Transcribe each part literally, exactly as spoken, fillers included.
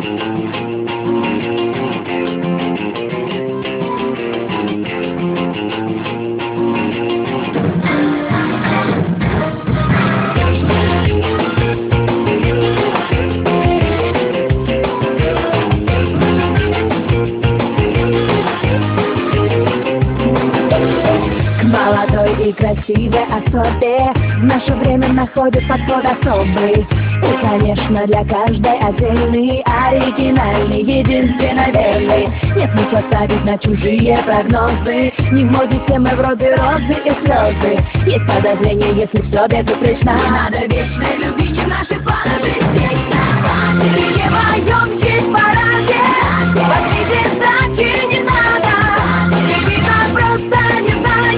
Молодой и красивой особе в наше время находит подход особый. И, конечно, для каждой отдельный, оригинальный, единственно верный. Нет смысла ставить на чужие прогнозы. Не в моде темы вроде розы и слезы. Есть подозрение, если все безупречно. Не надо вечной любви, не в наших планах жить вечно. Переливаем честь параде. Возьмите сдачи, не надо. Ребята просто не знает.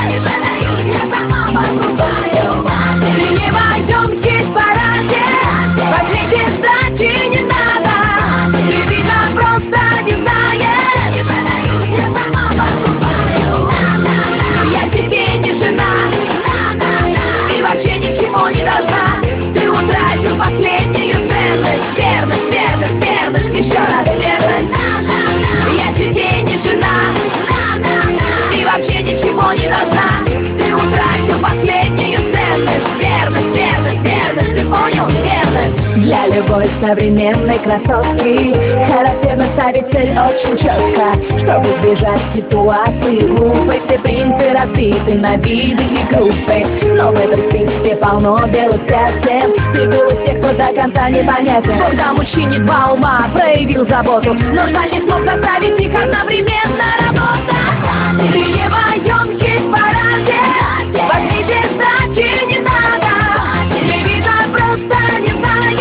Я сама покупаю. Переливаем честь параде. Возьмите сдачи, не надо. Ребята просто не знает. Я сама покупаю. Я тебе не жена. Ты вообще ничего не должна. Ты утратил последнюю ценность. Верность, верность, верность, еще раз верность. Я тебе не жена. Ты вообще ничего не должна. Ты утратил последнюю ценность. Верность, верность, верность, ты понял? Верность. Для любой современной красотки характерно ставить цель очень четко, чтобы избежать ситуации глупой. Все принцы разбиты на виды и группы, но в этом списке полно белых пятен. Ты был из тех, кто до конца непонятен. Когда мужчине два ума проявил заботу, но жаль не смог заставить их одновременно работать. Переливаем честь параде. Возьмите сдачи, не надо. Ребята просто не знает.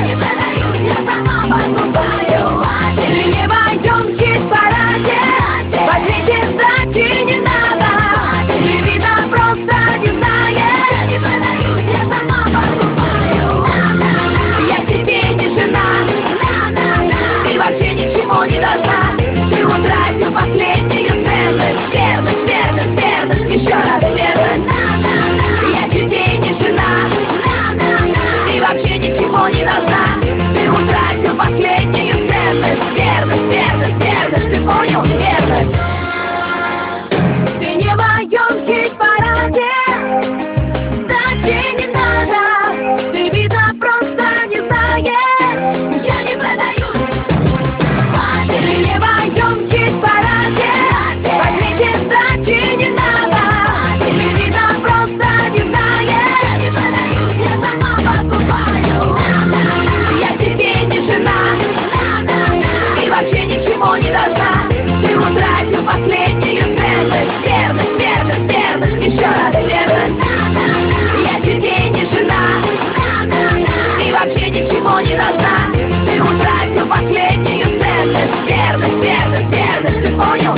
Я сама покупаю. Переливаем честь параде. Возьмите сдачи, не надо. Ребята просто не знает. Я сама покупаю. Я тебе не жена. Ты вообще ничего не должна. Ты утратил последнюю ценность. Верность, верность, верность, еще раз верность. Я тебе не жена. Ты вообще ничего не должна. Ты утратил последнюю ценность. Верность, верность, верность, ты понял? Верность. Ты не в моем хит-параде. Сдачи не надо. Ты, видно, просто не знаешь. Я не продаюсь. Ты не в моем хит-параде. Возьмите сдачи, не надо. Ты, видно, просто не знаешь. Я сама покупаю. Я тебе не жена. Ты вообще ничего не должна. Ты утратил последнюю ценность. Верность, верность, верность, еще раз верность. Я тебе не жена. Ты вообще ничего не должна. Ты утратил последнюю ценность. Верность, верность, верность, ты понял?